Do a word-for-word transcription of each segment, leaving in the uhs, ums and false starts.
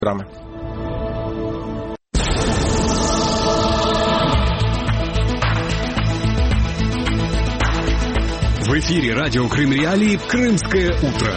программы. В эфире радио Крым Реалии «Крымское утро».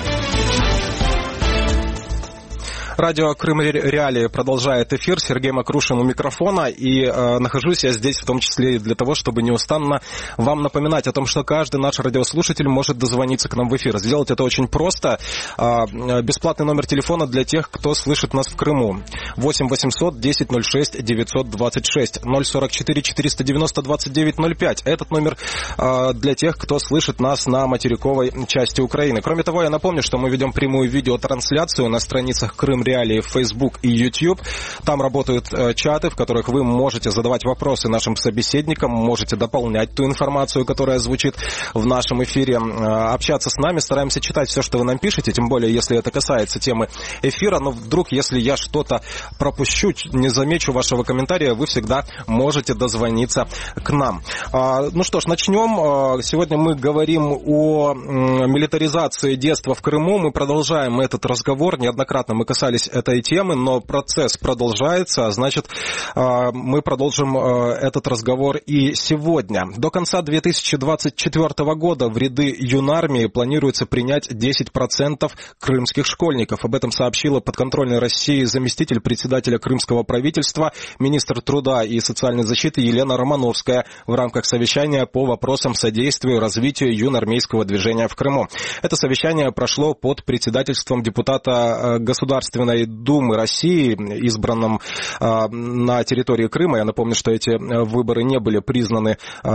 Радио Крым Реалии продолжает эфир. Сергей Макрушин у микрофона. И э, нахожусь я здесь в том числе и для того, чтобы неустанно вам напоминать о том, что каждый наш радиослушатель может дозвониться к нам в эфир. Сделать это очень просто. Э, бесплатный номер телефона для тех, кто слышит нас в Крыму. восемь восемьсот десять ноль шесть девятьсот двадцать шесть ноль сорок четыре четыреста девяносто двадцать девять ноль пять. Этот номер э, для тех, кто слышит нас на материковой части Украины. Кроме того, я напомню, что мы ведем прямую видеотрансляцию на страницах Крым Реалии в Facebook и YouTube. Там работают э, чаты, в которых вы можете задавать вопросы нашим собеседникам, можете дополнять ту информацию, которая звучит в нашем эфире, э, общаться с нами. Стараемся читать все, что вы нам пишете, тем более, если это касается темы эфира. Но вдруг, если я что-то пропущу, не замечу вашего комментария, вы всегда можете дозвониться к нам. Э, ну что ж, начнем. Э, сегодня мы говорим о э, милитаризации детства в Крыму. Мы продолжаем этот разговор. Неоднократно мы касались этой темы, но процесс продолжается, а значит, мы продолжим этот разговор и сегодня. До конца две тысячи двадцать четвёртого года в ряды юнармии планируется принять десять процентов крымских школьников. Об этом сообщила подконтрольной России заместитель председателя крымского правительства, министр труда и социальной защиты Елена Романовская в рамках совещания по вопросам содействия развитию юнармейского движения в Крыму. Это совещание прошло под председательством депутата Государственной Думы России, избранном э, на территории Крыма. Я напомню, что эти выборы не были признаны э,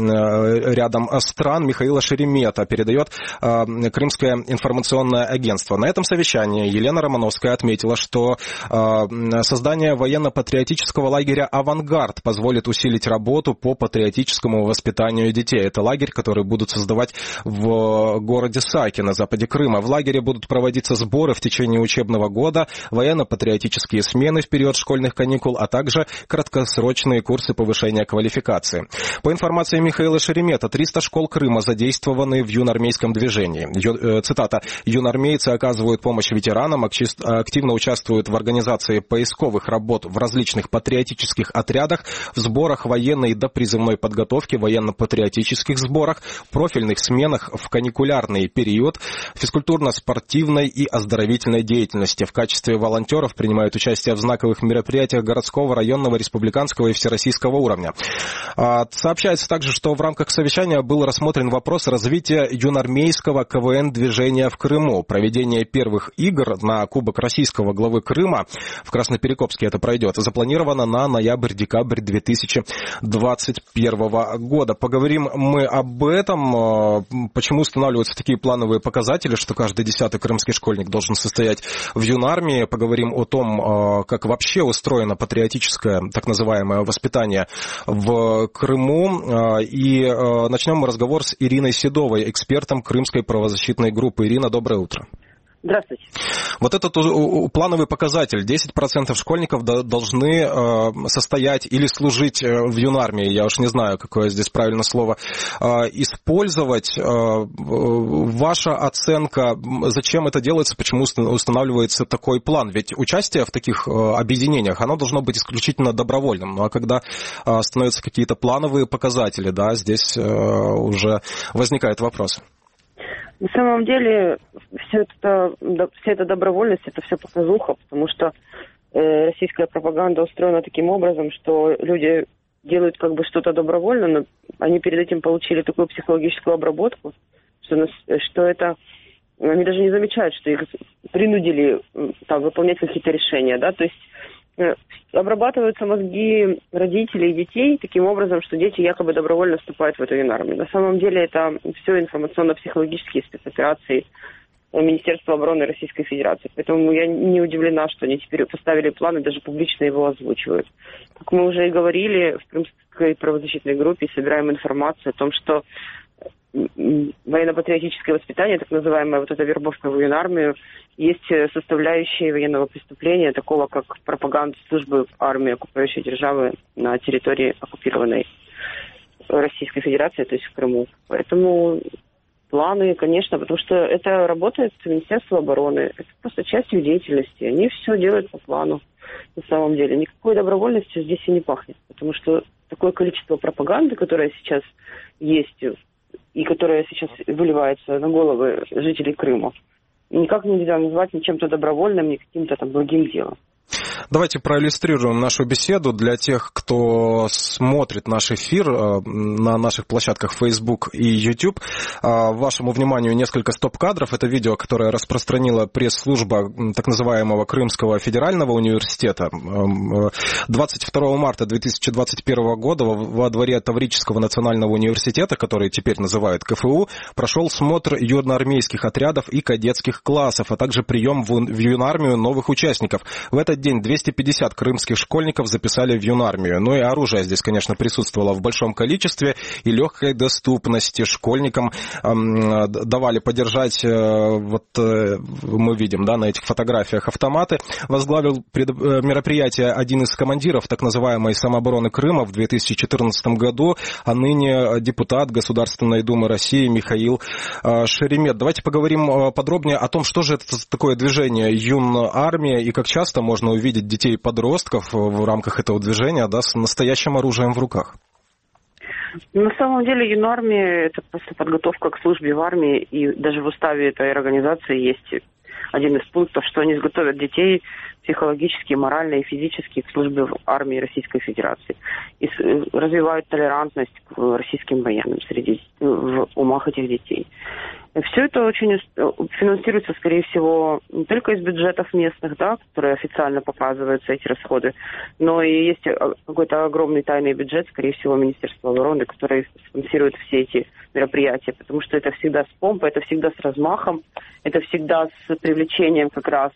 рядом стран. Михаила Шеремета передает э, Крымское информационное агентство. На этом совещании Елена Романовская отметила, что э, создание военно-патриотического лагеря «Авангард» позволит усилить работу по патриотическому воспитанию детей. Это лагерь, который будут создавать в городе Саки на западе Крыма. В лагере будут проводиться сборы в течение учебного года, военно-патриотические смены в период школьных каникул, а также краткосрочные курсы повышения квалификации. По информации Михаила Шеремета, триста школ Крыма задействованы в юнармейском движении. Ю, цитата, «Юнармейцы оказывают помощь ветеранам, активно участвуют в организации поисковых работ в различных патриотических отрядах, в сборах военной до призывной подготовки, военно-патриотических сборах, профильных сменах в каникулярный период, физкультурно-спортивной и оздоровительной деятельности. В качестве волонтеров принимают участие в знаковых мероприятиях городского, районного, республиканского и всероссийского уровня». Сообщается также, что в рамках совещания был рассмотрен вопрос развития юнармейского ка вэ эн-движения в Крыму. Проведение первых игр на Кубок российского главы Крыма, в Красноперекопске это пройдет, запланировано на ноябрь-декабрь две тысячи двадцать первого года. Поговорим мы об этом, почему устанавливаются такие плановые показатели, что каждый десятый крымский школьник должен состоять в юнармии. Поговорим о том, как вообще устроено патриотическое, так называемое, воспитание в Крыму. И начнем мы разговор с Ириной Седовой, экспертом Крымской правозащитной группы. Ирина, доброе утро. Здравствуйте. Вот этот плановый показатель, десять процентов школьников должны состоять или служить в юнармии, я уж не знаю, какое здесь правильное слово, использовать. Ваша оценка, зачем это делается, почему устанавливается такой план? Ведь участие в таких объединениях, оно должно быть исключительно добровольным. Ну а когда становятся какие-то плановые показатели, да, здесь уже возникает вопрос. На самом деле, все это, вся эта добровольность, это все показуха, потому что э, российская пропаганда устроена таким образом, что люди делают как бы что-то добровольно, но они перед этим получили такую психологическую обработку, что, что это... Они даже не замечают, что их принудили там, выполнять какие-то решения, да, то есть э, обрабатываются мозги родителей и детей таким образом, что дети якобы добровольно вступают в эту юнармию. На самом деле это все информационно-психологические спецоперации Министерства обороны Российской Федерации. Поэтому я не удивлена, что они теперь поставили план и даже публично его озвучивают. Как мы уже и говорили, в Крымской правозащитной группе собираем информацию о том, что военно-патриотическое воспитание, так называемая вот эта вербовка в юнармию, есть составляющие военного преступления, такого как пропаганда службы армии оккупирующей державы на территории оккупированной Российской Федерации, то есть в Крыму. Поэтому планы, конечно, потому что это работает Министерство обороны. Это просто часть их деятельности. Они все делают по плану на самом деле. Никакой добровольностью здесь и не пахнет. Потому что такое количество пропаганды, которое сейчас есть и которое сейчас выливается на головы жителей Крыма, никак нельзя назвать ни чем-то добровольным, ни каким-то там благим делом. Давайте проиллюстрируем нашу беседу для тех, кто смотрит наш эфир на наших площадках Facebook и YouTube. Вашему вниманию несколько стоп-кадров. Это видео, которое распространила пресс-служба так называемого Крымского федерального университета. двадцать второго марта две тысячи двадцать первого года во дворе Таврического национального университета, который теперь называют ка эф у, прошел смотр юноармейских отрядов и кадетских классов, а также прием в юнармию новых участников. В этот день двести пятьдесят крымских школьников записали в юнармию. Ну и оружие здесь, конечно, присутствовало в большом количестве и легкой доступности. Школьникам эм, давали подержать, э, вот э, мы видим, да, на этих фотографиях автоматы. Возглавил пред, э, мероприятие один из командиров так называемой самообороны Крыма в две тысячи четырнадцатом году, а ныне депутат Государственной Думы России Михаил э, Шеремет. Давайте поговорим э, подробнее о том, что же это такое движение юнармия и как часто можно увидеть детей и подростков в рамках этого движения, да, с настоящим оружием в руках. На самом деле юнармия – это просто подготовка к службе в армии, и даже в уставе этой организации есть один из пунктов, что они изготовят детей психологически, морально и физически к службе в армии Российской Федерации. И развивают толерантность к российским военным среди, в умах этих детей. Все это очень финансируется, скорее всего, не только из бюджетов местных, да, которые официально показываются, эти расходы, но и есть какой-то огромный тайный бюджет, скорее всего, Министерства обороны, который спонсирует все эти мероприятия, потому что это всегда с помпой, это всегда с размахом, это всегда с привлечением как раз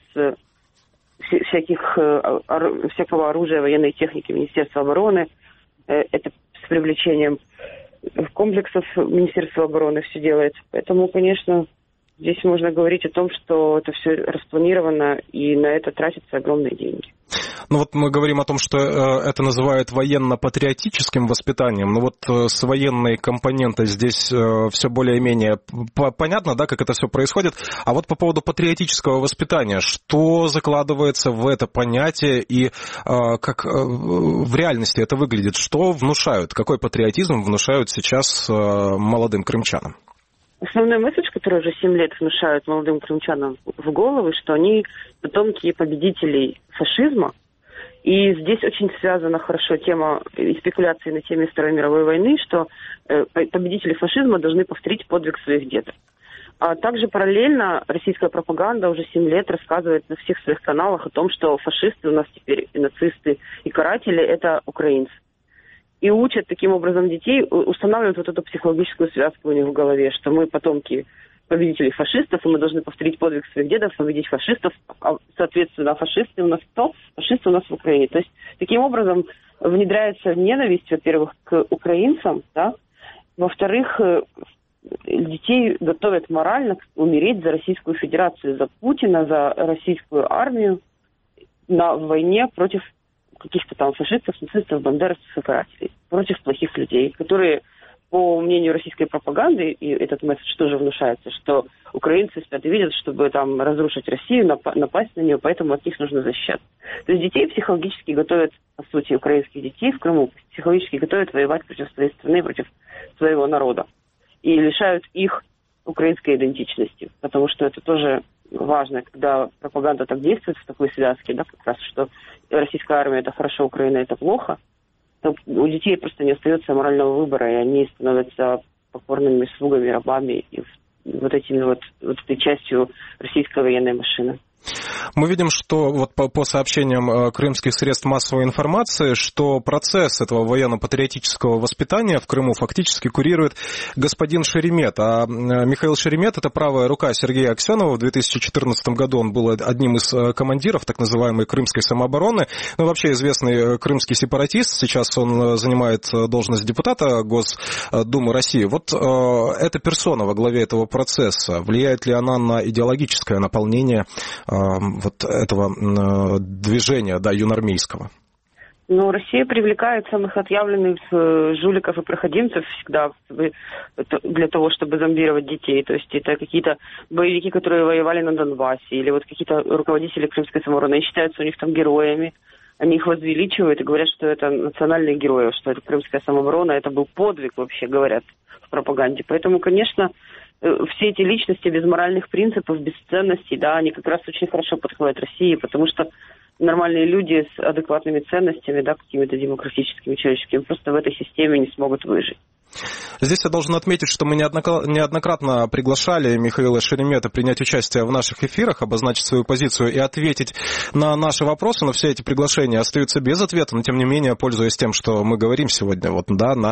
всяких, всякого оружия, военной техники Министерства обороны, это с привлечением комплексов Министерства обороны все делается. Поэтому, конечно, здесь можно говорить о том, что это все распланировано, и на это тратятся огромные деньги. Ну вот мы говорим о том, что это называют военно-патриотическим воспитанием, но вот с военной компонентой здесь все более-менее понятно, да, как это все происходит. А вот по поводу патриотического воспитания, что закладывается в это понятие и как в реальности это выглядит? Что внушают? Какой патриотизм внушают сейчас молодым крымчанам? Основной месседж, который уже семь лет внушают молодым крымчанам в головы, что они потомки победителей фашизма. И здесь очень связана хорошо тема и спекуляции на теме Второй мировой войны, что победители фашизма должны повторить подвиг своих дедов. А также параллельно российская пропаганда уже семь лет рассказывает на всех своих каналах о том, что фашисты у нас теперь, и нацисты, и каратели – это украинцы. И учат таким образом детей, устанавливают вот эту психологическую связку у них в голове, что мы потомки победителей фашистов, и мы должны повторить подвиг своих дедов, победить фашистов, а, соответственно, фашисты у нас кто? Фашисты у нас в Украине. То есть таким образом внедряется ненависть, во-первых, к украинцам, да, во-вторых, детей готовят морально умереть за Российскую Федерацию, за Путина, за российскую армию на войне против каких-то там фашистов, нацистов, бандеровцев и карателей, против плохих людей, которые, по мнению российской пропаганды, и этот месседж тоже внушается, что украинцы спят и видят, чтобы там разрушить Россию, напасть на нее, поэтому от них нужно защищаться. То есть детей психологически готовят, по сути, украинских детей в Крыму, психологически готовят воевать против своей страны, против своего народа. И лишают их украинской идентичности, потому что это тоже важно, когда пропаганда так действует в такой связке, да, как раз, что российская армия – это хорошо, Украина – это плохо, то у детей просто не остается морального выбора, и они становятся покорными слугами, рабами, и вот, этими вот, вот этой частью российской военной машины. Мы видим, что вот по, по сообщениям крымских средств массовой информации, что процесс этого военно-патриотического воспитания в Крыму фактически курирует господин Шеремет. А Михаил Шеремет – это правая рука Сергея Аксенова. В две тысячи четырнадцатом году он был одним из командиров так называемой крымской самообороны. Ну, вообще известный крымский сепаратист. Сейчас он занимает должность депутата Госдумы России. Вот э, эта персона во главе этого процесса, влияет ли она на идеологическое наполнение вот этого движения, да, юнармейского? Ну, Россия привлекает самых отъявленных жуликов и проходимцев всегда для того, чтобы зомбировать детей. То есть это какие-то боевики, которые воевали на Донбассе, или вот какие-то руководители Крымской самообороны. Они считаются у них там героями. Они их возвеличивают и говорят, что это национальные герои, что это Крымская самооборона. Это был подвиг, вообще говорят в пропаганде. Поэтому, конечно, все эти личности без моральных принципов, без ценностей, да, они как раз очень хорошо подходят России, потому что нормальные люди с адекватными ценностями, да, какими-то демократическими, человеческими, просто в этой системе не смогут выжить. Здесь я должен отметить, что мы неоднократно приглашали Михаила Шеремета принять участие в наших эфирах, обозначить свою позицию и ответить на наши вопросы, но все эти приглашения остаются без ответа, но тем не менее, пользуясь тем, что мы говорим сегодня вот, да, на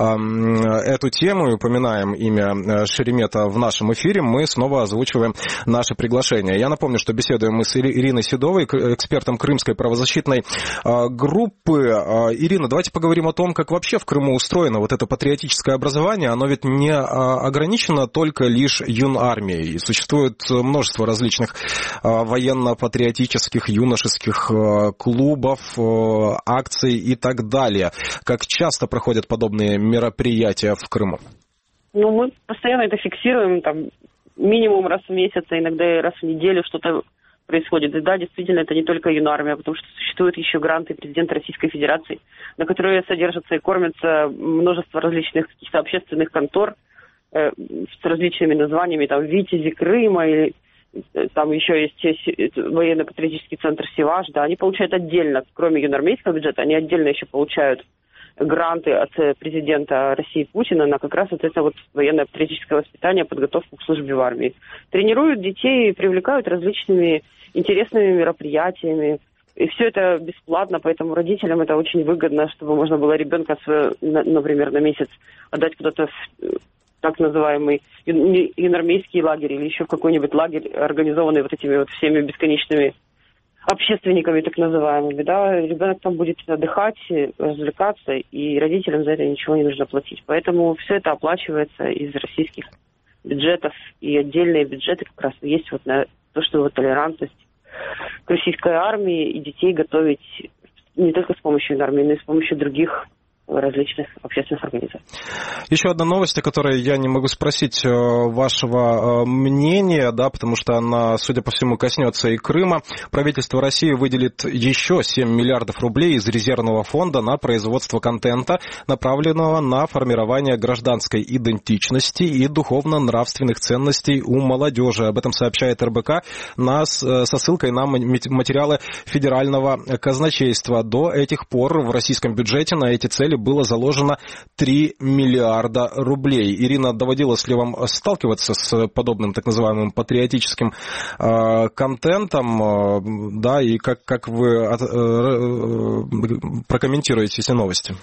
э, эту тему и упоминаем имя Шеремета в нашем эфире, мы снова озвучиваем наши приглашения. Я напомню, что беседуем мы с Ириной Седовой, экспертом Крымской правозащитной э, группы. Э, Ирина, давайте поговорим о том, как вообще в Крыму устроено вот это патриотическое образование, оно ведь не ограничено только лишь юнармией. Существует множество различных военно-патриотических, юношеских клубов, акций и так далее. Как часто проходят подобные мероприятия в Крыму? Ну, мы постоянно это фиксируем, там, минимум раз в месяц, а иногда и раз в неделю что-то происходит. И да, действительно, это не только юнармия, потому что существуют еще гранты президента Российской Федерации, на которые содержатся и кормятся множество различных каких-то общественных контор э, с различными названиями, там, «Витязи Крыма», или э, там еще есть военно-патриотический центр «Севаш», да, они получают отдельно, кроме юнармейского бюджета, они отдельно еще получают гранты от президента России Путина на как раз вот это вот военно-патриотическое воспитание, подготовку к службе в армии. Тренируют детей, привлекают различными интересными мероприятиями. И все это бесплатно, поэтому родителям это очень выгодно, чтобы можно было ребенка, например, на месяц отдать куда-то в так называемый юнармейский лагерь или еще в какой-нибудь лагерь, организованный вот этими вот всеми бесконечными общественниками, так называемыми, да, ребенок там будет отдыхать, развлекаться, и родителям за это ничего не нужно платить. Поэтому все это оплачивается из российских бюджетов, и отдельные бюджеты как раз есть вот на то, что вот толерантность к российской армии, и детей готовить не только с помощью армии, но и с помощью других различных общественных организаций. Еще одна новость, о которой я не могу спросить вашего мнения, да, потому что она, судя по всему, коснется и Крыма. Правительство России выделит еще семь миллиардов рублей из резервного фонда на производство контента, направленного на формирование гражданской идентичности и духовно-нравственных ценностей у молодежи. Об этом сообщает эр бэ ка на, со ссылкой на материалы федерального казначейства. До этих пор в российском бюджете на эти цели было заложено три миллиарда рублей. Ирина, доводилось ли вам сталкиваться с подобным так называемым патриотическим э, контентом, э, да, и как, как вы э, э, прокомментируете эти новости?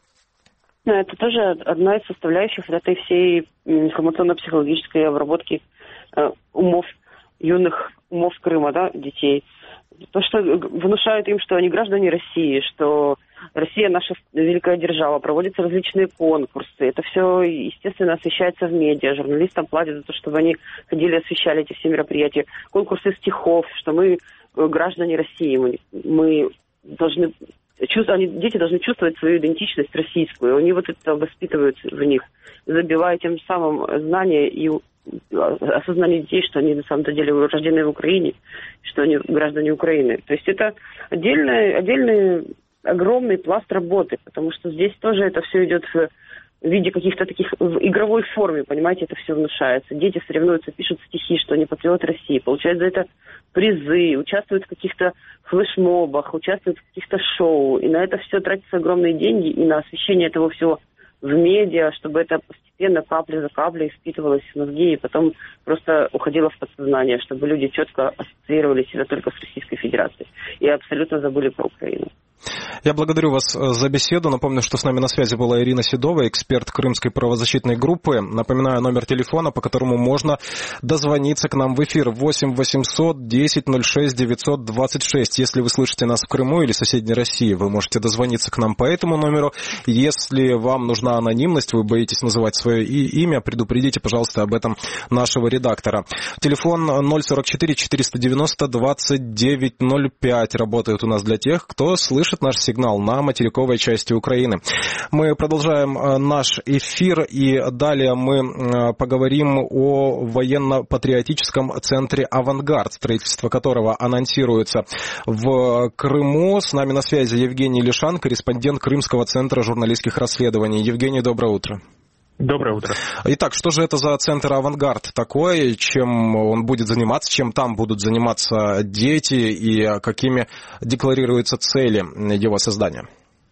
Это тоже одна из составляющих этой всей информационно-психологической обработки э, умов, юных умов Крыма, да, детей. То, что внушают им, что они граждане России, что Россия наша великая держава, проводятся различные конкурсы. Это все, естественно, освещается в медиа. Журналистам платят за то, чтобы они ходили, освещали эти все мероприятия. Конкурсы стихов, что мы граждане России. Мы, мы должны чувствовать, они, дети должны чувствовать свою идентичность российскую. Они вот это воспитывают в них, забивая тем самым знания и осознание детей, что они на самом деле рождены в Украине, что они граждане Украины. То есть это отдельный, отдельный огромный пласт работы, потому что здесь тоже это все идет в виде каких-то таких, в игровой форме, понимаете, это все внушается. Дети соревнуются, пишут стихи, что они патриоты России, получают за это призы, участвуют в каких-то флешмобах, участвуют в каких-то шоу, и на это все тратятся огромные деньги, и на освещение этого всего в медиа, чтобы это постепенно, капля за каплей впитывалось в мозги и потом просто уходило в подсознание, чтобы люди четко ассоциировали себя только с Российской Федерацией и абсолютно забыли про Украину. Я благодарю вас за беседу. Напомню, что с нами на связи была Ирина Седова, эксперт Крымской правозащитной группы. Напоминаю номер телефона, по которому можно дозвониться к нам в эфир восемь восемьсот десять ноль шесть девятьсот двадцать шесть. Если вы слышите нас в Крыму или соседней России, вы можете дозвониться к нам по этому номеру. Если вам нужна анонимность, вы боитесь называть свое имя, предупредите, пожалуйста, об этом нашего редактора. Телефон ноль сорок четыре четыреста девяносто двадцать девять ноль пять работает у нас для тех, кто слышит слышит наш сигнал на материковой части Украины. Мы продолжаем наш эфир, и далее мы поговорим о военно-патриотическом центре «Авангард», строительство которого анонсируется в Крыму. С нами на связи Евгений Лишан, корреспондент Крымского центра журналистских расследований. Евгений, доброе утро. Доброе утро. Итак, что же это за центр «Авангард» такой, чем он будет заниматься, чем там будут заниматься дети и какими декларируются цели его создания?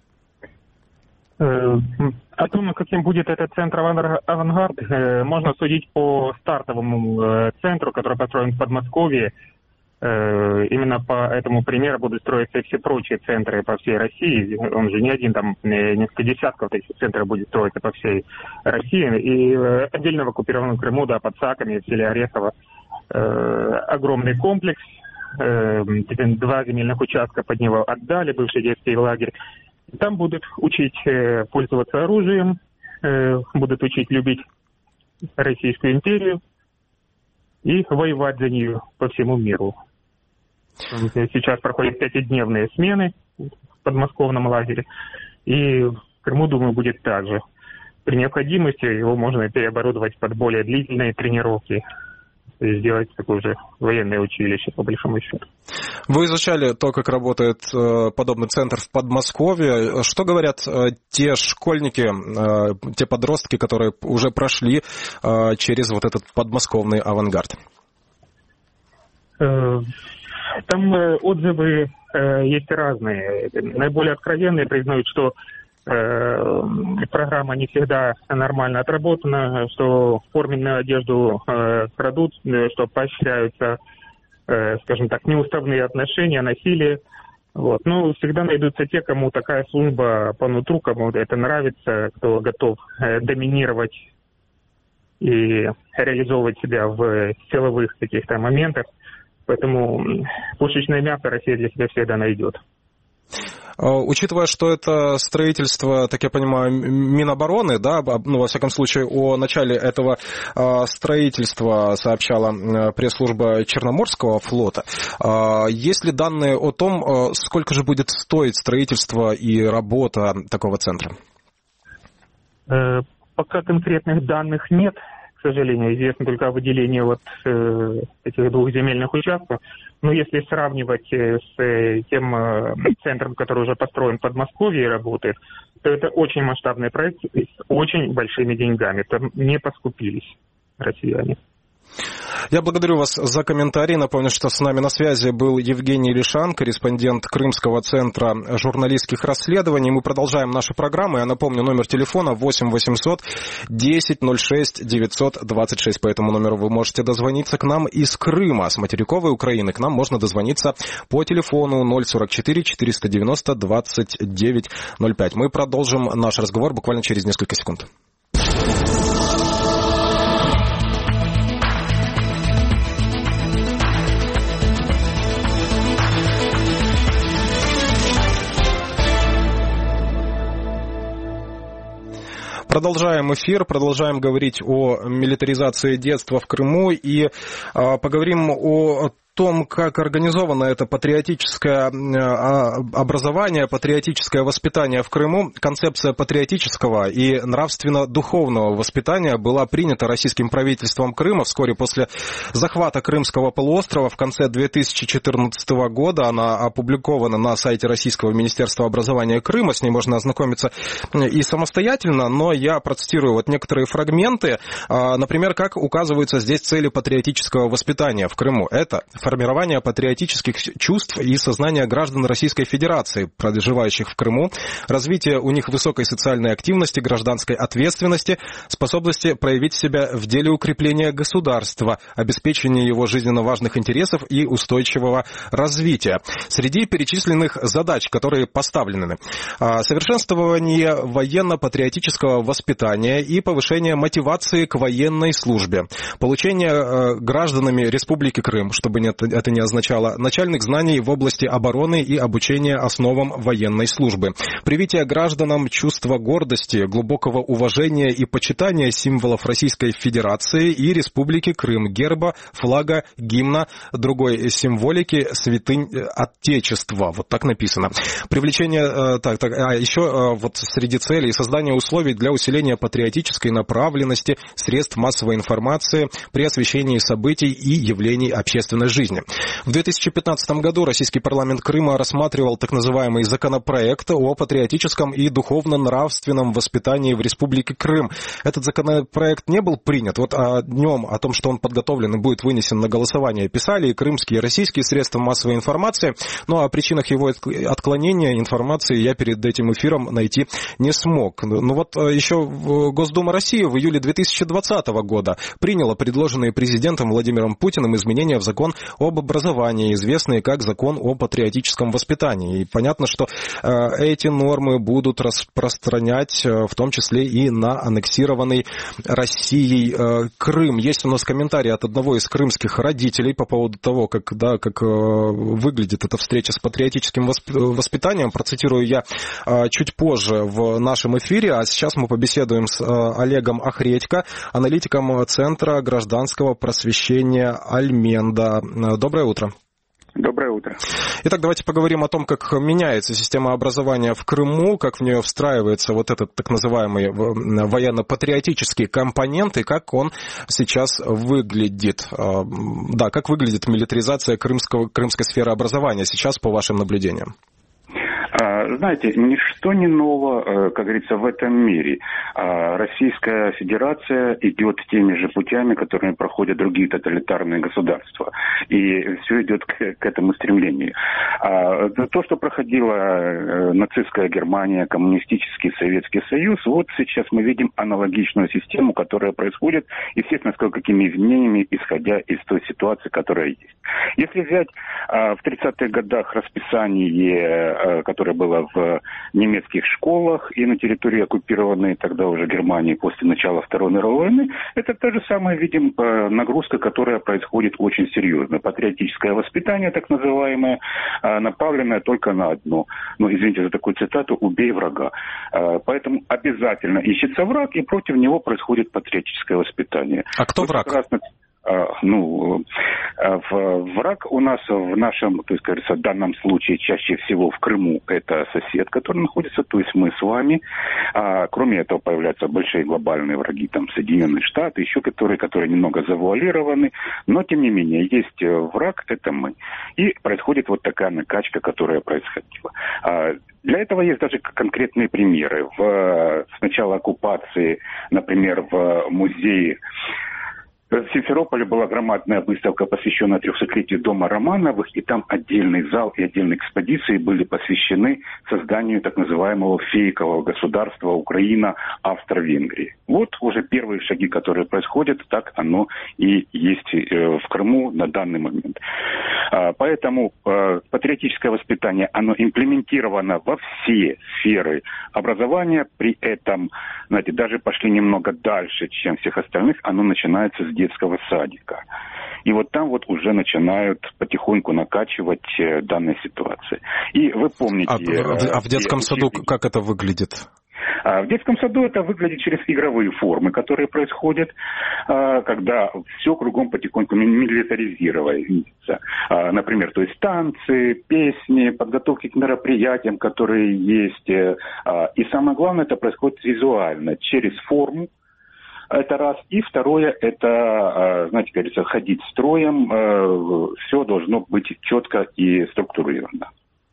О том, каким будет этот центр «Авангард», можно судить по стартовому центру, который построен в Подмосковье. Именно по этому примеру будут строиться все прочие центры по всей России. Он же не один, там несколько десятков таких центров будет строиться по всей России. И отдельно в оккупированном Крыму, да, под Саками, в селе Орехово, огромный комплекс. Два земельных участка под него отдали, бывший детский лагерь. Там будут учить пользоваться оружием, будут учить любить Российскую империю и воевать за нее по всему миру. Сейчас проходят пятидневные смены в подмосковном лагере. И в Крыму, думаю, будет так же. При необходимости его можно переоборудовать под более длительные тренировки и сделать такое же военное училище, по большому счету. Вы изучали то, как работает э, подобный центр в Подмосковье. Что говорят э, те школьники, э, те подростки, которые уже прошли э, через вот этот подмосковный авангард? Э, там э, отзывы э, есть разные. Наиболее откровенные признают, что программа не всегда нормально отработана, что форменную одежду э, крадут, что поощряются, э, скажем так, неуставные отношения, насилие. Вот. Ну, всегда найдутся те, кому такая служба по нутру, кому это нравится, кто готов э, доминировать и реализовывать себя в силовых каких-то моментах. Поэтому пушечное мясо Россия для себя всегда найдет. Учитывая, что это строительство, так я понимаю, Минобороны, да, ну, во всяком случае, о начале этого строительства сообщала пресс-служба Черноморского флота, есть ли данные о том, сколько же будет стоить строительство и работа такого центра? Пока конкретных данных нет, к сожалению, известно только о выделении вот э, этих двух земельных участков. Но если сравнивать с э, тем э, центром, который уже построен в Подмосковье и работает, то это очень масштабный проект с очень большими деньгами. Там не поскупились россияне. Я благодарю вас за комментарий. Напомню, что с нами на связи был Евгений Лишан, корреспондент Крымского центра журналистских расследований. Мы продолжаем нашу программу. Я напомню, номер телефона восемь восемьсот десять ноль шесть девятьсот двадцать шесть. По этому номеру вы можете дозвониться к нам из Крыма. С материковой Украины к нам можно дозвониться по телефону ноль сорок четыре четыреста девяносто двадцать девять ноль пять. Мы продолжим наш разговор буквально через несколько секунд. Продолжаем эфир, продолжаем говорить о милитаризации детства в Крыму и э, поговорим о том, как организовано это патриотическое образование, патриотическое воспитание в Крыму. Концепция патриотического и нравственно-духовного воспитания была принята российским правительством Крыма вскоре после захвата Крымского полуострова в конце две тысячи четырнадцатого года. Она опубликована на сайте Российского министерства образования Крыма. С ней можно ознакомиться и самостоятельно, но я процитирую вот некоторые фрагменты. Например, как указываются здесь цели патриотического воспитания в Крыму. Это формирование патриотических чувств и сознания граждан Российской Федерации, проживающих в Крыму, развитие у них высокой социальной активности, гражданской ответственности, способности проявить себя в деле укрепления государства, обеспечения его жизненно важных интересов и устойчивого развития. Среди перечисленных задач, которые поставлены: совершенствование военно-патриотического воспитания и повышение мотивации к военной службе, получение гражданами Республики Крым, чтобы не это, это не означало, начальник знаний в области обороны и обучения основам военной службы. Привитие гражданам чувства гордости, глубокого уважения и почитания символов Российской Федерации и Республики Крым, герба, флага, гимна, другой символики, святынь Отечества. Вот так написано. Привлечение, так, так, а еще вот среди целей создание условий для усиления патриотической направленности средств массовой информации при освещении событий и явлений общественной жизни. В две тысячи пятнадцатом году российский парламент Крыма рассматривал так называемый законопроект о патриотическом и духовно-нравственном воспитании в Республике Крым. Этот законопроект не был принят. Вот о нем, о том, что он подготовлен и будет вынесен на голосование, писали и крымские, и российские средства массовой информации. Но о причинах его отклонения информации я перед этим эфиром найти не смог. Ну вот еще Госдума России в июле две тысячи двадцатого года приняла предложенные президентом Владимиром Путиным изменения в закон об образовании, известные как закон о патриотическом воспитании. И понятно, что э, эти нормы будут распространять э, в том числе и на аннексированный Россией э, Крым. Есть у нас комментарий от одного из крымских родителей по поводу того, как, да, как э, выглядит эта встреча с патриотическим воспитанием. Процитирую я э, чуть позже в нашем эфире, а сейчас мы побеседуем с э, Олегом Охредько, аналитиком Центра гражданского просвещения Альменда. Доброе утро. Доброе утро. Итак, давайте поговорим о том, как меняется система образования в Крыму, как в нее встраивается вот этот так называемый военно-патриотический компонент и как он сейчас выглядит. Да, как выглядит милитаризация крымского, крымской сферы образования сейчас, по вашим наблюдениям? Знаете, ничто не ново, как говорится, в этом мире. Российская Федерация идет теми же путями, которыми проходят другие тоталитарные государства. И все идет к, к этому стремлению. То, что проходила нацистская Германия, коммунистический Советский Союз, вот сейчас мы видим аналогичную систему, которая происходит, естественно, с какими изменениями, исходя из той ситуации, которая есть. Если взять в тридцатых годах расписание, которое было в немецких школах и на территории, оккупированной тогда уже Германии после начала Второй мировой войны, это та же самая, видим, нагрузка, которая происходит очень серьезно. Патриотическое воспитание, так называемое, направленное только на одно. Ну, извините за такую цитату, «убей врага». Поэтому обязательно ищется враг, и против него происходит патриотическое воспитание. А кто вот враг? Прекрасно... Ну, враг у нас в нашем, то есть, кажется, в данном случае чаще всего в Крыму это сосед, который находится, то есть мы с вами. А, кроме этого появляются большие глобальные враги, там Соединенные Штаты, еще которые, которые немного завуалированы, но тем не менее есть враг, это мы. И происходит вот такая накачка, которая происходила. А, для этого есть даже конкретные примеры. В, с начала оккупации, например, в музее в Симферополе была громадная выставка, посвященная трехсотлетию дома Романовых, и там отдельный зал и отдельные экспозиции были посвящены созданию так называемого фейкового государства Украина, Австро-Венгрии. Вот уже первые шаги, которые происходят, так оно и есть в Крыму на данный момент. Поэтому патриотическое воспитание, оно имплементировано во все сферы образования, при этом, знаете, даже пошли немного дальше, чем всех остальных, оно начинается с детского садика. И вот там вот уже начинают потихоньку накачивать э, данной ситуации. И вы помните... А, э, а в детском э, саду как это выглядит? В детском саду это выглядит через игровые формы, которые происходят, когда все кругом потихоньку милитаризируется. Например, то есть танцы, песни, подготовки к мероприятиям, которые есть. И самое главное, это происходит визуально, через форму. Это раз. И второе, это, знаете, как говорится, ходить строем. Все должно быть четко и структурировано.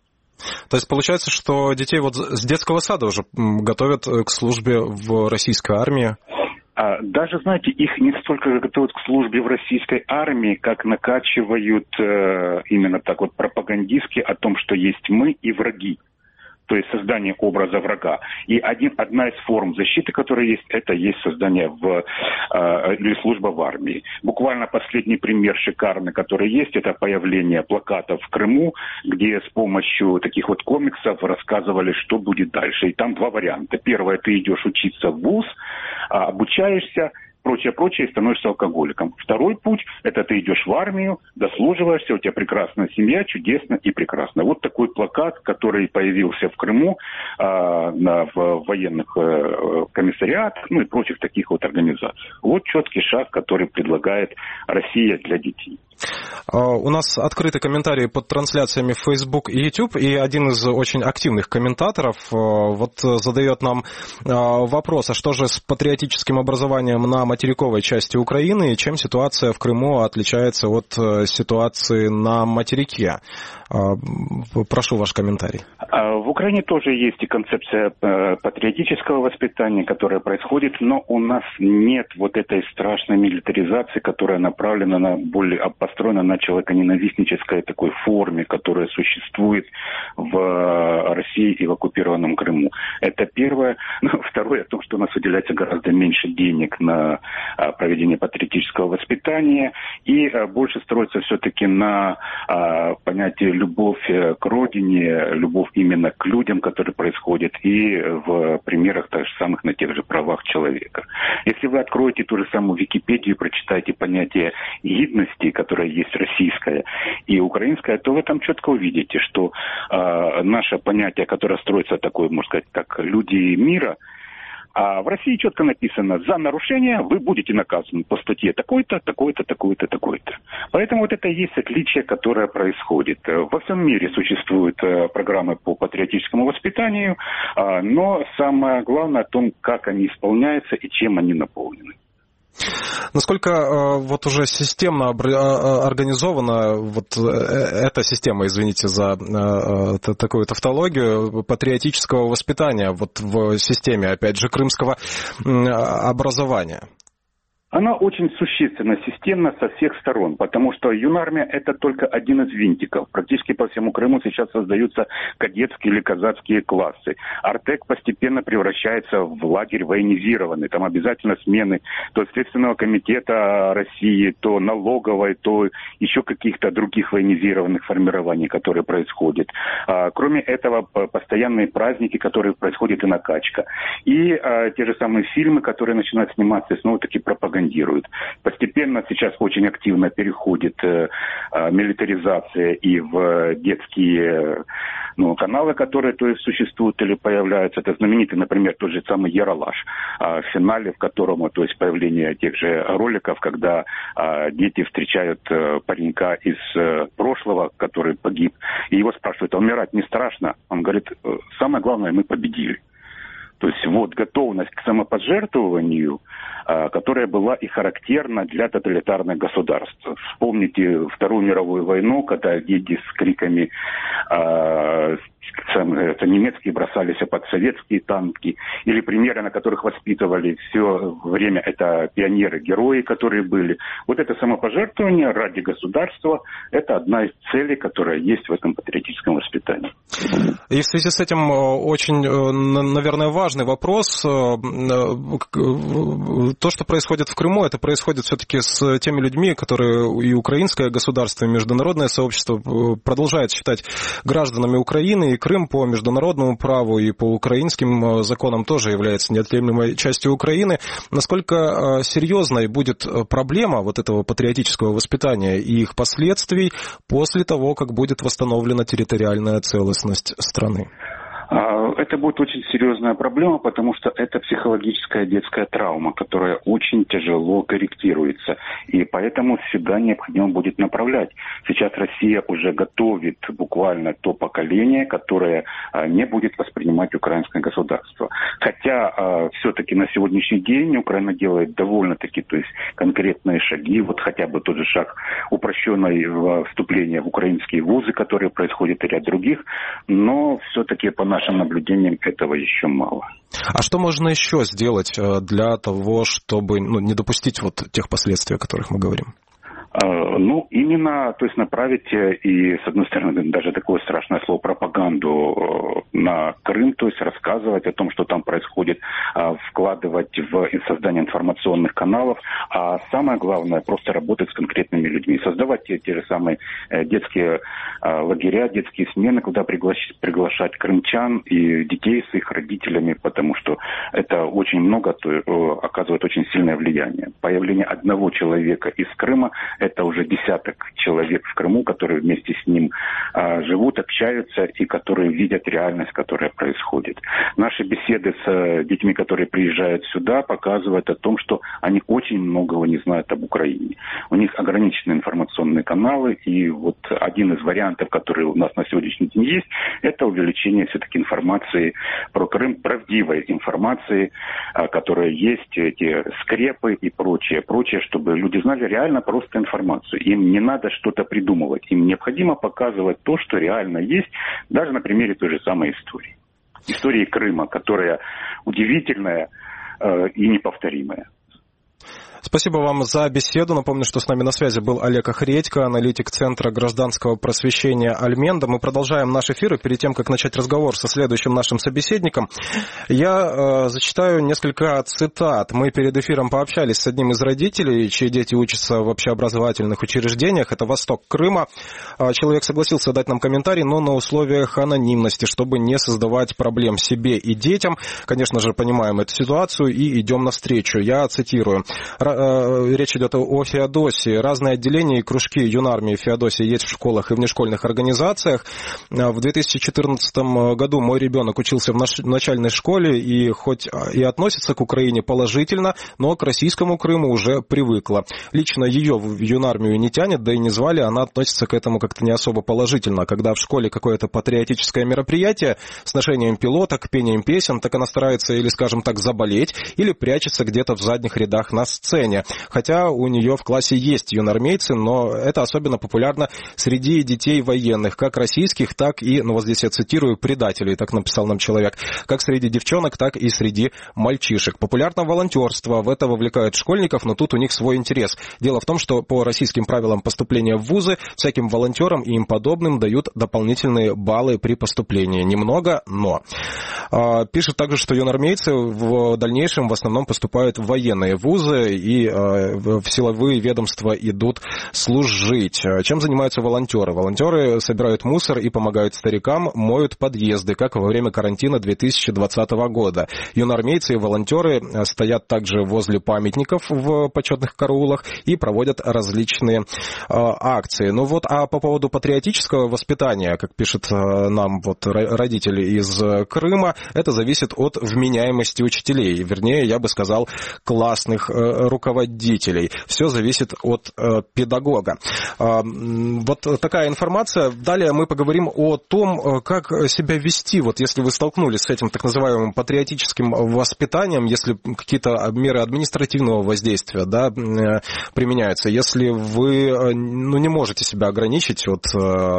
То есть получается, что детей вот с детского сада уже готовят к службе в российской армии? Даже, знаете, их не столько готовят к службе в российской армии, как накачивают именно так вот пропагандистски о том, что есть мы и враги. То есть создание образа врага. И один, одна из форм защиты, которая есть, это есть создание в, э, или служба в армии. Буквально последний пример шикарный, который есть, это появление плакатов в Крыму, где с помощью таких вот комиксов рассказывали, что будет дальше. И там два варианта. Первое, ты идешь учиться в вуз, обучаешься, прочее, прочее, и становишься алкоголиком. Второй путь – это ты идешь в армию, дослуживаешься, у тебя прекрасная семья, чудесно и прекрасно. Вот такой плакат, который появился в Крыму, а, на, в военных а, комиссариатах, ну и прочих таких вот организациях. Вот четкий шаг, который предлагает Россия для детей. У нас открыты комментарии под трансляциями в Facebook и YouTube, и один из очень активных комментаторов вот задает нам вопрос, а что же с патриотическим образованием на материковой части Украины, и чем ситуация в Крыму отличается от ситуации на материке? Прошу ваш комментарий. В Украине тоже есть и концепция патриотического воспитания, которая происходит, но у нас нет вот этой страшной милитаризации, которая направлена на более построена на человеконенавистнической такой форме, которая существует в России и в оккупированном Крыму. Это первое. Ну, второе, то, что у нас выделяется гораздо меньше денег на проведение патриотического воспитания, и больше строится все-таки на понятие любовь к родине, любовь именно к людям, которые происходят, и в примерах так же самых на тех же правах человека. Если вы откроете ту же самую Википедию и прочитаете понятие гидности, которая есть российская и украинская, то вы там четко увидите, что э, наше понятие, которое строится такое, можно сказать, как люди мира, а в России четко написано: за нарушение вы будете наказаны по статье такой-то, такой-то, такой-то, такой-то. Поэтому вот это и есть отличие, которое происходит. Во всем мире существуют программы по патриотическому воспитанию, но самое главное о том, как они исполняются и чем они наполнены. Насколько э, вот уже системно организована вот эта система, извините за э, такую тавтологию, патриотического воспитания вот в системе, опять же, крымского э, образования? Она очень существенна, системна со всех сторон, потому что юнармия – это только один из винтиков. Практически по всему Крыму сейчас создаются кадетские или казацкие классы. Артек постепенно превращается в лагерь военизированный. Там обязательно смены то Следственного комитета России, то налоговой, то еще каких-то других военизированных формирований, которые происходят. А, кроме этого, постоянные праздники, которые происходят, и накачка. И а, те же самые фильмы, которые начинают сниматься, и снова-таки пропагандируют. Постепенно сейчас очень активно переходит э, э, милитаризация и в детские ну, каналы, которые то есть, существуют или появляются. Это знаменитый, например, тот же самый Ералаш, э, в финале, в котором то есть, появление тех же роликов, когда э, дети встречают э, паренька из э, прошлого, который погиб, и его спрашивают: а умирать не страшно? Он говорит: самое главное, мы победили. То есть вот готовность к самопожертвованию, которая была и характерна для тоталитарных государств. Вспомните Вторую мировую войну, когда дети с криками э, немецкие бросались под советские танки, или примеры, на которых воспитывали все время, это пионеры-герои, которые были. Вот это самопожертвование ради государства – это одна из целей, которая есть в этом патриотическом воспитании. И в связи с этим очень, наверное, важный вопрос. То, что происходит в Крыму, это происходит все-таки с теми людьми, которые и украинское государство, и международное сообщество продолжает считать гражданами Украины, и Крым по международному праву и по украинским законам тоже является неотъемлемой частью Украины. Насколько серьезной будет проблема вот этого патриотического воспитания и их последствий после того, как будет восстановлена территориальная целостность страны? Это будет очень серьезная проблема, потому что это психологическая детская травма, которая очень тяжело корректируется. И поэтому сюда необходимо будет направлять. Сейчас Россия уже готовит буквально то поколение, которое не будет воспринимать украинское государство. Хотя все-таки на сегодняшний день Украина делает довольно-таки то есть, конкретные шаги. Вот хотя бы тот же шаг упрощенного вступления в украинские вузы, которые происходят, и ряд других. Но все-таки по нашим наблюдениям этого еще мало. А что можно еще сделать для того, чтобы ну, не допустить вот тех последствий, о которых мы говорим? Ну, именно, то есть направить и, с одной стороны, даже такое страшное слово пропаганду на Крым, то есть рассказывать о том, что там происходит, вкладывать в создание информационных каналов, а самое главное, просто работать с конкретными людьми, создавать те, те же самые детские лагеря, детские смены, куда приглашать, приглашать крымчан и детей с их родителями, потому что это очень много, то, оказывает очень сильное влияние. Появление одного человека из Крыма – это уже десяток человек в Крыму, которые вместе с ним а, живут, общаются и которые видят реальность, которая происходит. Наши беседы с а, детьми, которые приезжают сюда, показывают о том, что они очень многого не знают об Украине. У них ограничены информационные каналы, и вот один из вариантов, который у нас на сегодняшний день есть, это увеличение все-таки информации про Крым, правдивой информации, а, которая есть, эти скрепы и прочее, прочее, чтобы люди знали реально просто информацию. Им не надо что-то придумывать. Им необходимо показывать то, что реально есть, даже на примере той же самой истории. Истории Крыма, которая удивительная э, и неповторимая. Спасибо вам за беседу. Напомню, что с нами на связи был Олег Охредько, аналитик Центра гражданского просвещения Альменда. Мы продолжаем наш эфир, и перед тем, как начать разговор со следующим нашим собеседником, я э, зачитаю несколько цитат. Мы перед эфиром пообщались с одним из родителей, чьи дети учатся в общеобразовательных учреждениях. Это восток Крыма. Человек согласился дать нам комментарий, но на условиях анонимности, чтобы не создавать проблем себе и детям. Конечно же, понимаем эту ситуацию и идем навстречу. Я цитирую. Речь идет о Феодосии. Разные отделения и кружки юнармии Феодосии есть в школах и внешкольных организациях. В две тысячи четырнадцатом году мой ребенок учился в начальной школе и хоть и относится к Украине положительно, но к российскому Крыму уже привыкла. Лично ее в юнармию не тянет, да и не звали, она относится к этому как-то не особо положительно. Когда в школе какое-то патриотическое мероприятие с ношением пилоток, пением песен, так она старается или, скажем так, заболеть, или прячется где-то в задних рядах на сцене. Хотя у нее в классе есть юнармейцы, но это особенно популярно среди детей военных, как российских, так и, ну вот здесь я цитирую, предателей, так написал нам человек, как среди девчонок, так и среди мальчишек. Популярно волонтерство, в это вовлекают школьников, но тут у них свой интерес. Дело в том, что по российским правилам поступления в вузы всяким волонтерам и им подобным дают дополнительные баллы при поступлении. Немного, но. Пишет также, что юнармейцы в дальнейшем в основном поступают в военные вузы и в силовые ведомства идут служить. Чем занимаются волонтеры? Волонтеры собирают мусор и помогают старикам, моют подъезды, как во время карантина две тысячи двадцатого года. Юнармейцы и волонтеры стоят также возле памятников в почетных караулах и проводят различные акции. Ну вот, а по поводу патриотического воспитания, как пишет нам вот родители из Крыма, это зависит от вменяемости учителей, вернее, я бы сказал, классных руководителей. Все зависит от э, педагога. Э, вот такая информация. Далее мы поговорим о том, как себя вести, вот если вы столкнулись с этим так называемым патриотическим воспитанием, если какие-то меры административного воздействия, да, э, применяются, если вы ну, не можете себя ограничить от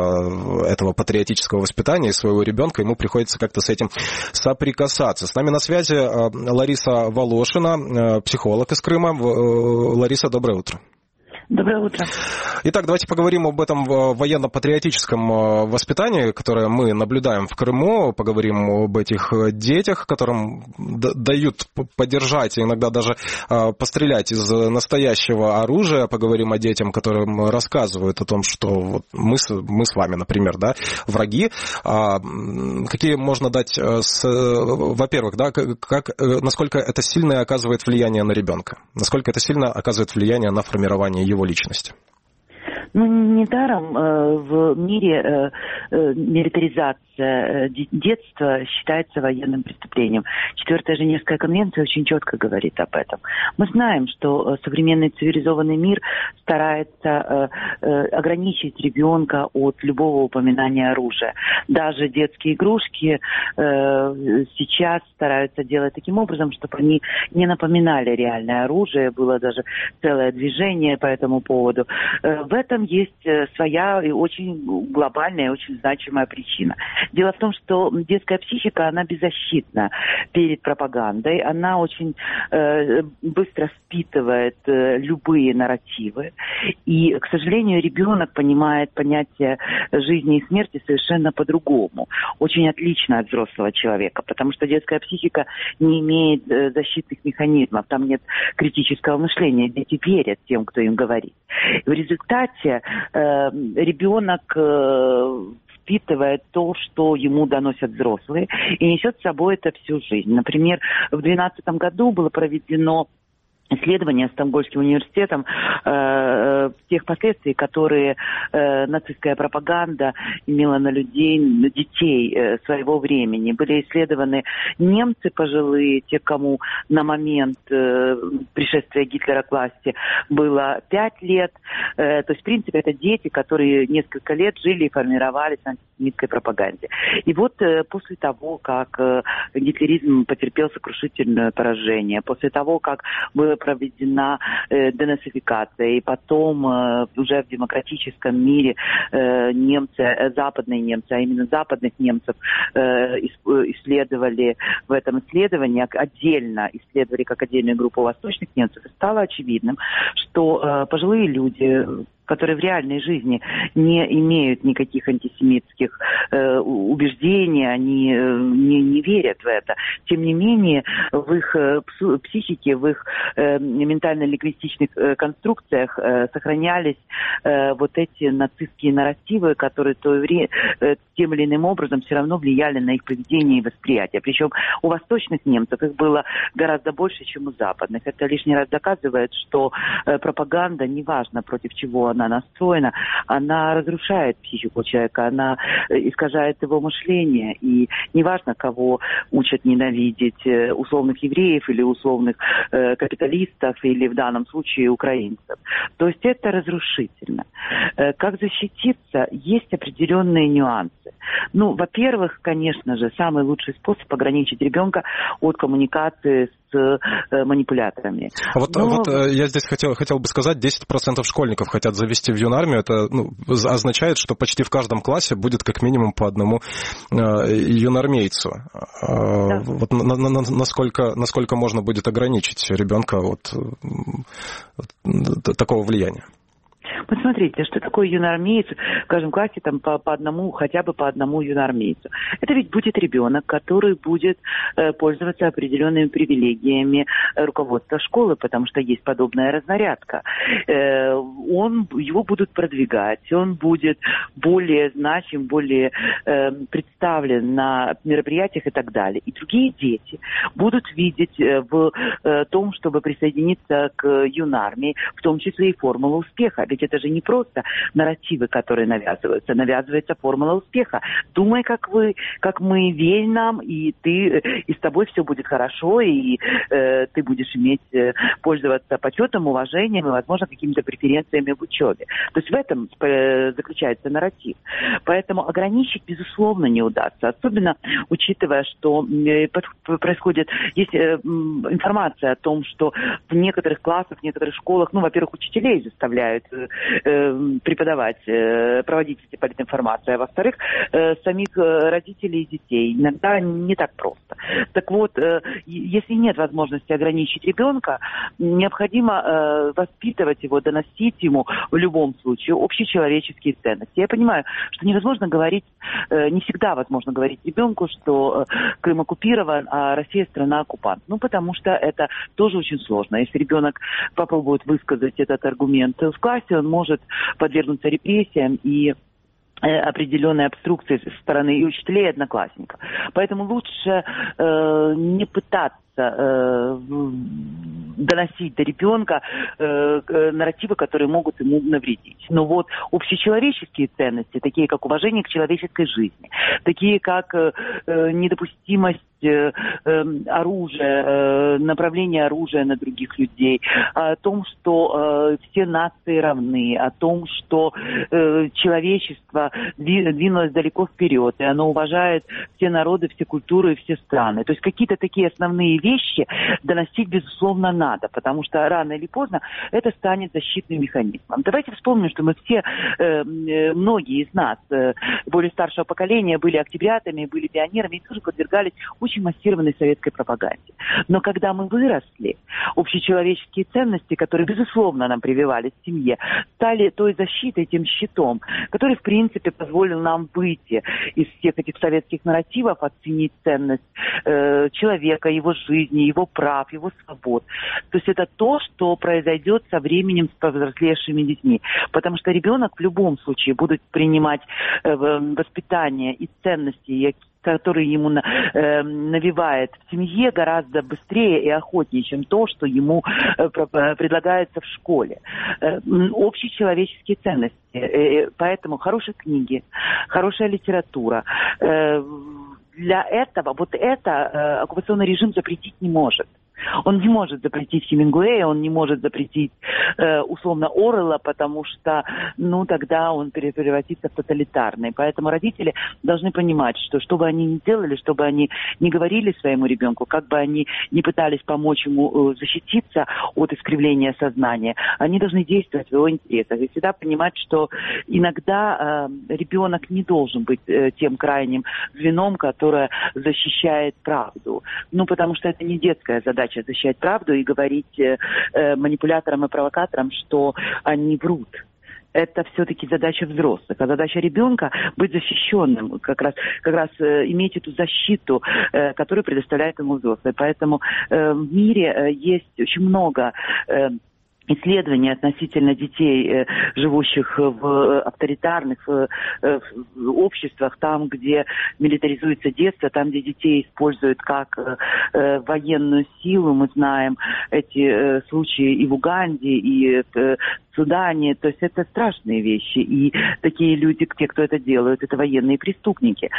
э, этого патриотического воспитания своего ребенка, ему приходится как-то с этим соприкасаться. С нами на связи э, Лариса Волошина, э, психолог из Крыма. Лариса, доброе утро. Доброе утро. Итак, давайте поговорим об этом военно-патриотическом воспитании, которое мы наблюдаем в Крыму, поговорим об этих детях, которым дают поддержать, иногда даже пострелять из настоящего оружия, поговорим о детях, которым рассказывают о том, что вот мы, с, мы с вами, например, да, враги. Какие можно дать, с, во-первых, да, как, насколько это сильно оказывает влияние на ребенка, насколько это сильно оказывает влияние на формирование его личности? Ну, недаром э, в мире э, э, милитаризация э, детства считается военным преступлением. Четвертая Женевская конвенция очень четко говорит об этом. Мы знаем, что э, современный цивилизованный мир старается э, э, ограничить ребенка от любого упоминания оружия. Даже детские игрушки э, сейчас стараются делать таким образом, чтобы они не напоминали реальное оружие. Было даже целое движение по этому поводу. Э, в этом есть своя и очень глобальная, очень значимая причина. Дело в том, что детская психика, она беззащитна перед пропагандой, она очень э, быстро впитывает э, любые нарративы, и, к сожалению, ребенок понимает понятие жизни и смерти совершенно по-другому, очень отлично от взрослого человека, потому что детская психика не имеет э, защитных механизмов, там нет критического мышления, дети верят тем, кто им говорит. В результате э, ребенок э, впитывает то, что ему доносят взрослые, и несет с собой это всю жизнь. Например, в две тысячи двенадцатом году было проведено исследование Стокгольмским университетом э, тех последствий, которые э, нацистская пропаганда имела на людей, на детей э, своего времени. Были исследованы немцы пожилые, те, кому на момент э, пришествия Гитлера к власти было пять лет. Э, то есть, в принципе, это дети, которые несколько лет жили и формировались в антисемитской пропаганде. И вот э, после того, как э, гитлеризм потерпел сокрушительное поражение, после того, как было проведена э, денацификация, и потом э, уже в демократическом мире э, немцы, э, западные немцы, а именно западных немцев э, исследовали в этом исследовании, отдельно исследовали как отдельную группу восточных немцев, и стало очевидным, что э, пожилые люди, которые в реальной жизни не имеют никаких антисемитских э, убеждений, они э, не, не верят в это. Тем не менее, в их э, психике, в их э, ментально-лингвистичных э, конструкциях э, сохранялись э, вот эти нацистские нарративы, которые то вре- э, тем или иным образом все равно влияли на их поведение и восприятие. Причем у восточных немцев их было гораздо больше, чем у западных. Это лишний раз доказывает, что э, пропаганда, неважно против чего она настроена, она разрушает психику человека, она искажает его мышление. И неважно, кого учат ненавидеть, условных евреев или условных э, капиталистов, или в данном случае украинцев. То есть это разрушительно. Э, как защититься? Есть определенные нюансы. Ну, во-первых, конечно же, самый лучший способ ограничить ребенка от коммуникации с э, манипуляторами. А вот, Но... вот я здесь хотел, хотел бы сказать, десять процентов школьников хотят завести в юнармию. Это ну, означает, что почти в каждом классе будет как минимум по одному э, юнармейцу. Да. Вот на, на, на, насколько, насколько можно будет ограничить ребенка от, от такого влияния? Вот смотрите, что такое юноармеец в каждом классе там по, по одному, хотя бы по одному юноармейцу. Это ведь будет ребенок, который будет э, пользоваться определенными привилегиями э, руководства школы, потому что есть подобная разнарядка. Э, он, его будут продвигать, он будет более значим, более э, представлен на мероприятиях и так далее. И другие дети будут видеть э, в э, том, чтобы присоединиться к юнармии, в том числе и формулу успеха. Ведь это же не просто нарративы, которые навязываются. Навязывается формула успеха. Думай, как вы, как мы, верь нам, и ты, и с тобой все будет хорошо, и э, ты будешь иметь, э, пользоваться почетом, уважением и, возможно, какими-то преференциями в учебе. То есть в этом э, заключается нарратив. Поэтому ограничить, безусловно, не удастся. Особенно учитывая, что э, происходит, есть э, информация о том, что в некоторых классах, в некоторых школах, ну, во-первых, учителей заставляют э, преподавать, проводить эти политинформации, а во-вторых, самих родителей и детей. Иногда не так просто. Так вот, если нет возможности ограничить ребенка, необходимо воспитывать его, доносить ему в любом случае общечеловеческие ценности. Я понимаю, что невозможно говорить, не всегда возможно говорить ребенку, что Крым оккупирован, а Россия страна-оккупант. Ну, потому что это тоже очень сложно. Если ребенок попробует высказать этот аргумент в классе, он может подвергнуться репрессиям и определенной обструкции со стороны и учителей, и одноклассников. Поэтому лучше э, не пытаться э, доносить до ребенка э, нарративы, которые могут ему навредить. Но вот общечеловеческие ценности, такие как уважение к человеческой жизни, такие как э, недопустимость э, э, оружия, э, направление оружия на других людей, о том, что э, все нации равны, о том, что э, человечество двинулось далеко вперед, и оно уважает все народы, все культуры и все страны. То есть какие-то такие основные вещи доносить, безусловно, надо, потому что рано или поздно это станет защитным механизмом. Давайте вспомним, что мы все, э, многие из нас, э, более старшего поколения, были октябрятами, были пионерами и тоже подвергались очень массированной советской пропаганде. Но когда мы выросли, общечеловеческие ценности, которые, безусловно, нам прививались в семье, стали той защитой, тем щитом, который, в принципе, позволил нам выйти из всех этих советских нарративов, оценить ценность э, человека, его жизни, его прав, его свобод. То есть это то, что произойдет со временем с повзрослевшими детьми. Потому что ребенок в любом случае будет принимать э, воспитание и ценности, которые ему э, навевает в семье, гораздо быстрее и охотнее, чем то, что ему э, предлагается в школе. Э, общечеловеческие ценности. Э, поэтому хорошие книги, хорошая литература. Э, для этого, вот это э, оккупационный режим запретить не может. Он не может запретить Хемингуэя, он не может запретить э, условно Оруэлла, потому что, ну, тогда он превратится в тоталитарный. Поэтому родители должны понимать, что что бы они ни делали, что бы они ни говорили своему ребенку, как бы они ни пытались помочь ему э, защититься от искривления сознания, они должны действовать в его интересах. И всегда понимать, что иногда э, ребенок не должен быть э, тем крайним звеном, которое защищает правду. Ну, потому что это не детская задача защищать правду и говорить э, манипуляторам и провокаторам, что они врут. Это все-таки задача взрослых. А задача ребенка быть защищенным, как раз, как раз э, иметь эту защиту, э, которую предоставляет ему взрослый. Поэтому э, в мире э, есть очень много э, исследования относительно детей, живущих в авторитарных обществах, там, где милитаризуется детство, там, где детей используют как военную силу. Мы знаем эти случаи и в Уганде, и в Судане. То есть это страшные вещи. И такие люди, те, кто это делают, это военные преступники.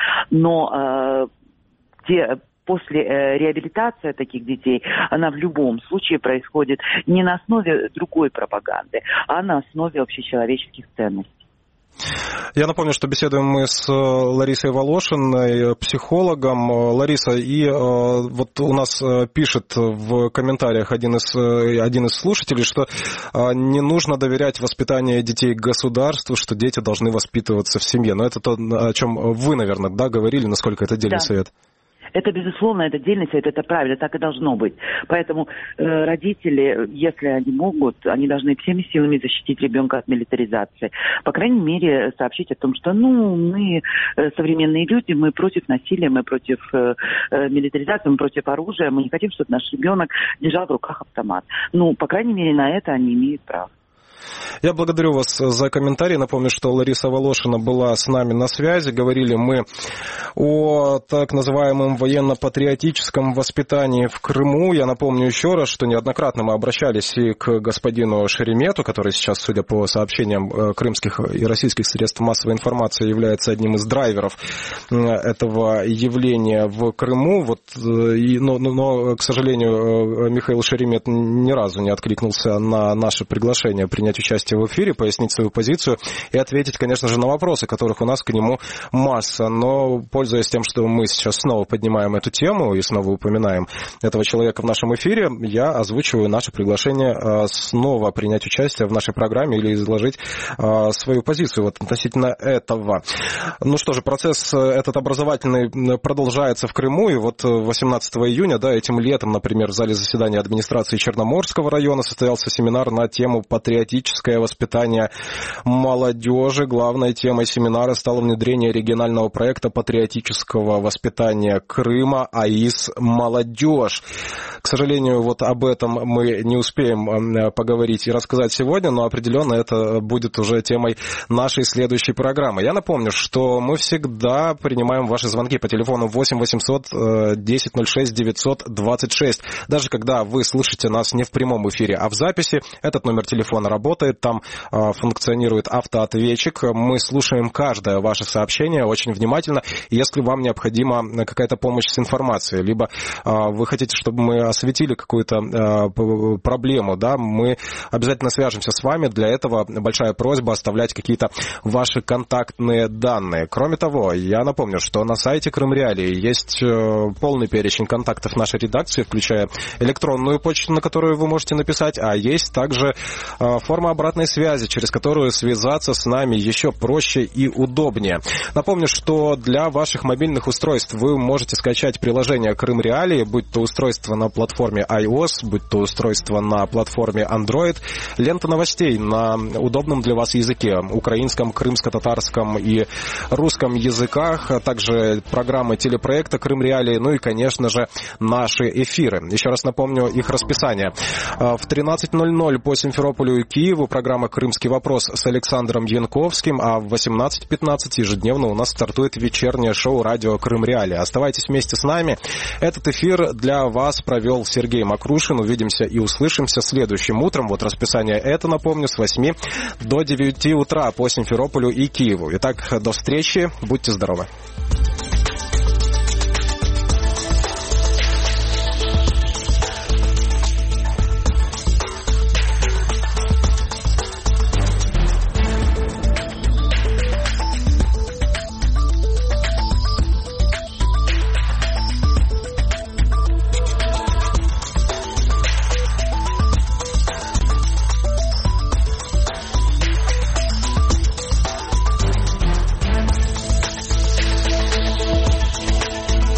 Но те... После э, реабилитации таких детей, она в любом случае происходит не на основе другой пропаганды, а на основе общечеловеческих ценностей. Я напомню, что беседуем мы с Ларисой Волошиной, психологом. Лариса, и э, вот у нас пишет в комментариях один из, один из слушателей, что э, не нужно доверять воспитанию детей государству, что дети должны воспитываться в семье. Но это то, о чем вы, наверное, да, говорили, насколько это дельный да. совет. Это, безусловно, это отдельный совет, это правильно, так и должно быть. Поэтому э, родители, если они могут, они должны всеми силами защитить ребенка от милитаризации. По крайней мере, сообщить о том, что, ну, мы э, современные люди, мы против насилия, мы против э, э, милитаризации, мы против оружия, мы не хотим, чтобы наш ребенок держал в руках автомат. Ну, по крайней мере, на это они имеют право. Я благодарю вас за комментарий. Напомню, что Лариса Волошина была с нами на связи. Говорили мы о так называемом военно-патриотическом воспитании в Крыму. Я напомню еще раз, что неоднократно мы обращались и к господину Шеремету, который сейчас, судя по сообщениям крымских и российских средств массовой информации, является одним из драйверов этого явления в Крыму. Вот, и, но, но, к сожалению, Михаил Шеремет ни разу не откликнулся на наше приглашение принять участие в эфире, пояснить свою позицию и ответить, конечно же, на вопросы, которых у нас к нему масса. Но, пользуясь тем, что мы сейчас снова поднимаем эту тему и снова упоминаем этого человека в нашем эфире, я озвучиваю наше приглашение снова принять участие в нашей программе или изложить свою позицию вот относительно этого. Ну что же, процесс этот образовательный продолжается в Крыму, и вот восемнадцатого июня, да, этим летом, например, в зале заседания администрации Черноморского района состоялся семинар на тему «Патриотическое воспитание молодежи». Главной темой семинара стало внедрение регионального проекта патриотического воспитания Крыма АИС «Молодежь». К сожалению, вот об этом мы не успеем поговорить и рассказать сегодня, но определенно это будет уже темой нашей следующей программы. Я напомню, что мы всегда принимаем ваши звонки по телефону восемь восемьсот десять ноль шесть девятьсот двадцать шесть. Даже когда вы слушаете нас не в прямом эфире, а в записи, этот номер телефона работает, там функционирует автоответчик. Мы слушаем каждое ваше сообщение очень внимательно. Если вам необходима какая-то помощь с информацией, либо вы хотите, чтобы мы осветили какую-то проблему, да, мы обязательно свяжемся с вами. Для этого большая просьба оставлять какие-то ваши контактные данные. Кроме того, я напомню, что на сайте Крым Реалии есть полный перечень контактов нашей редакции, включая электронную почту, на которую вы можете написать, а есть также форма обратной связи, через которую связаться с нами еще проще и удобнее. Напомню, что для ваших мобильных устройств вы можете скачать приложение Крым Реалии, будь то устройство на платформе iOS, будь то устройство на платформе Android, лента новостей на удобном для вас языке, украинском, крымско-татарском и русском языках, а также программы телепроекта Крым Реалии, ну и, конечно же, наши эфиры. Еще раз напомню их расписание. В тринадцать ноль ноль по Симферополю и Киеву программа «Крымский вопрос» с Александром Янковским, а в восемнадцать пятнадцать ежедневно у нас стартует вечернее шоу «Радио Крым Реалии». Оставайтесь вместе с нами. Этот эфир для вас провел Сергей Макрушин. Увидимся и услышимся следующим утром. Вот расписание это, напомню, с восьми до девяти утра по Симферополю и Киеву. Итак, до встречи. Будьте здоровы.